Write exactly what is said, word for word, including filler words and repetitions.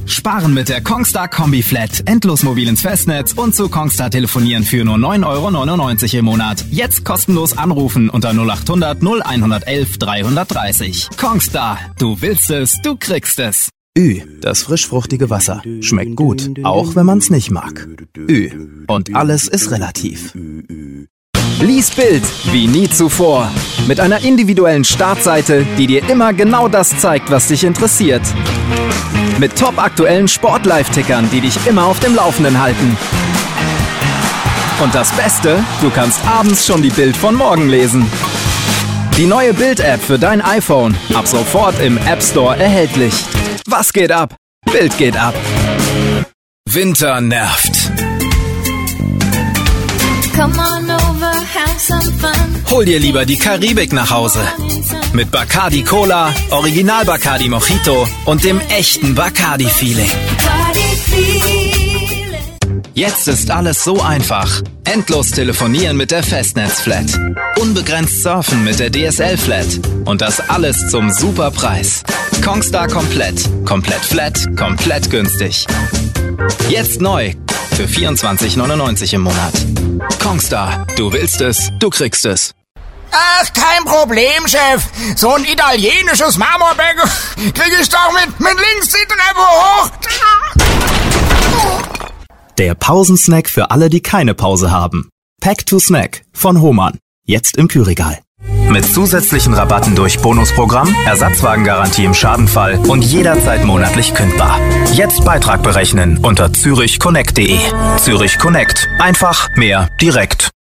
Sparen mit der Kongstar Kombi Flat. Endlos mobil ins Festnetz und zu Kongstar telefonieren für nur neun Euro neunundneunzig im Monat. Jetzt kostenlos anrufen unter null acht hundert null hundelf dreihundertdreißig. Kongstar. Du willst es, du kriegst es. Ü, das frischfruchtige Wasser. Schmeckt gut, auch wenn man's nicht mag. Ü, und alles ist relativ. Lies Bild wie nie zuvor. Mit einer individuellen Startseite, die dir immer genau das zeigt, was dich interessiert. Mit top aktuellen Sport-Live-Tickern, die dich immer auf dem Laufenden halten. Und das Beste, du kannst abends schon die Bild von morgen lesen. Die neue Bild-App für dein iPhone, ab sofort im App Store erhältlich. Was geht ab? Bild geht ab. Winter nervt. Hol dir lieber die Karibik nach Hause. Mit Bacardi Cola, Original Bacardi Mojito und dem echten Bacardi-Feeling. Jetzt ist alles so einfach. Endlos telefonieren mit der Festnetz-Flat. Unbegrenzt surfen mit der D S L-Flat. Und das alles zum super Preis. Kongstar komplett. Komplett flat, komplett günstig. Jetzt neu. Für vierundzwanzig neunundneunzig im Monat. Kongstar. Du willst es, du kriegst es. Ach, kein Problem, Chef. So ein italienisches Marmorbecken krieg ich doch mit, mit links die Treppe hoch. Der Pausensnack für alle, die keine Pause haben. Pack to Snack von Hohmann. Jetzt im Kühlregal. Mit zusätzlichen Rabatten durch Bonusprogramm, Ersatzwagengarantie im Schadenfall und jederzeit monatlich kündbar. Jetzt Beitrag berechnen unter zürich connect punkt de. Zürich Connect. Einfach, mehr, direkt.